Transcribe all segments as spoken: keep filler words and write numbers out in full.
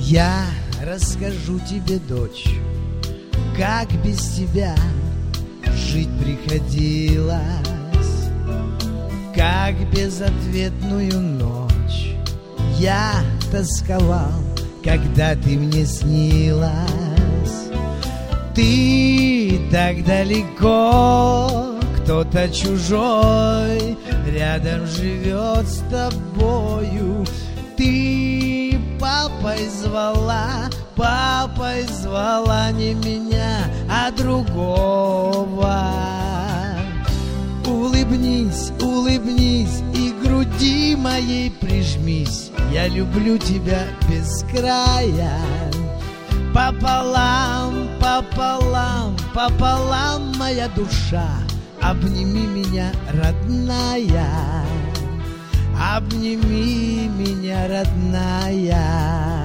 Я расскажу тебе, дочь, как без тебя жить приходилось, как безответную ночь я тосковал, когда ты мне снилась. Ты так далеко, кто-то чужой рядом живет с тобою. Ты папой звала, папой звала не меня, а другого. Улыбнись, улыбнись и к груди моей прижмись. Я люблю тебя без края. Пополам, пополам, пополам моя душа. Обними меня, родная. Обними меня, родная.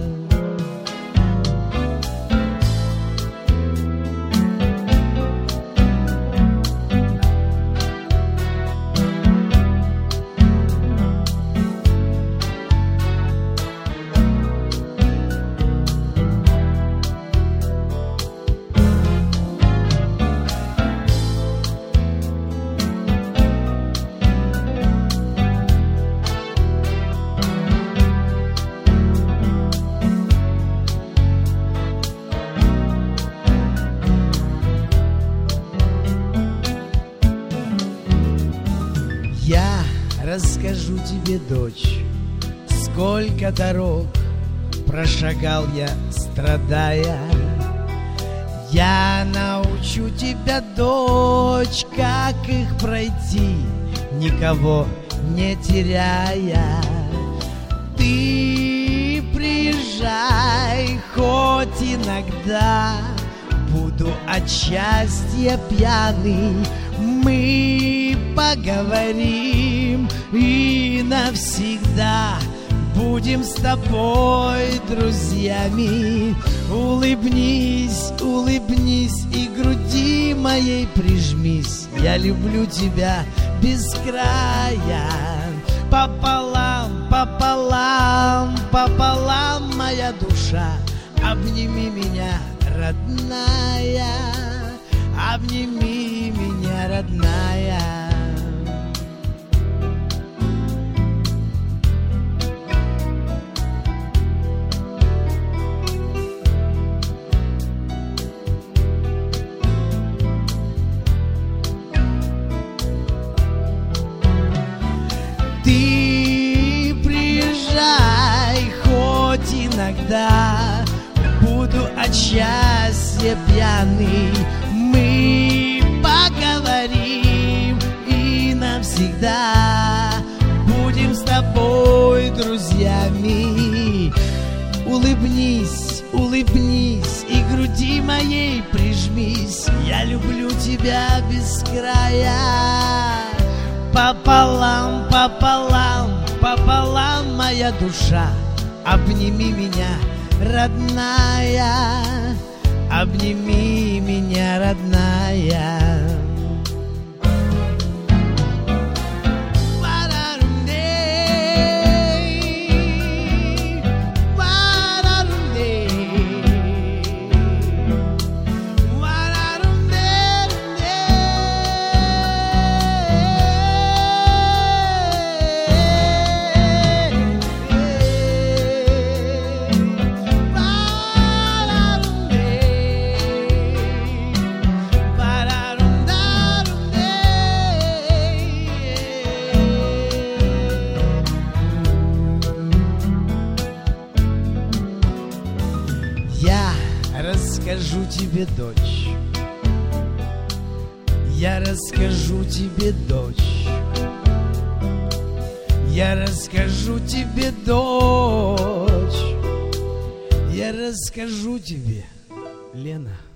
Я расскажу тебе, дочь, сколько дорог прошагал я, страдая. Я научу тебя, дочь, как их пройти, никого не теряя. Ты приезжай хоть иногда, буду от счастья пьяный. Мы поговорим и навсегда будем с тобой друзьями. Улыбнись, улыбнись и к груди моей прижмись. Я люблю тебя без края. Пополам, пополам, пополам моя душа. Обними меня, родная. Обними меня, родная. Ты приезжай хоть иногда, буду от счастья пьяный. Мы поговорим и навсегда будем с тобой друзьями. Улыбнись, улыбнись и к груди моей прижмись. Я люблю тебя без края. Пополам, пополам, пополам моя душа. Обними меня, родная. Обними меня, родная. Я расскажу тебе, дочь. Я расскажу тебе, дочь. Я расскажу тебе, дочь. Я расскажу тебе, Лена.